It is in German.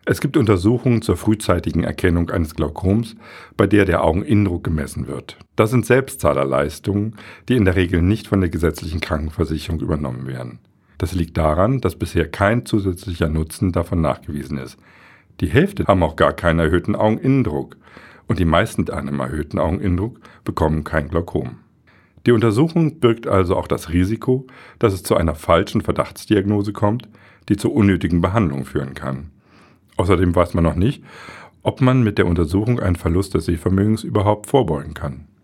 Es gibt Untersuchungen zur frühzeitigen Erkennung eines Glaukoms, bei der der Augeninnendruck gemessen wird. Das sind Selbstzahlerleistungen, die in der Regel nicht von der gesetzlichen Krankenversicherung übernommen werden. Das liegt daran, dass bisher kein zusätzlicher Nutzen davon nachgewiesen ist. Die Hälfte haben auch gar keinen erhöhten Augeninnendruck und die meisten mit einem erhöhten Augeninnendruck bekommen kein Glaukom. Die Untersuchung birgt also auch das Risiko, dass es zu einer falschen Verdachtsdiagnose kommt, die zu unnötigen Behandlungen führen kann. Außerdem weiß man noch nicht, ob man mit der Untersuchung einen Verlust des Sehvermögens überhaupt vorbeugen kann.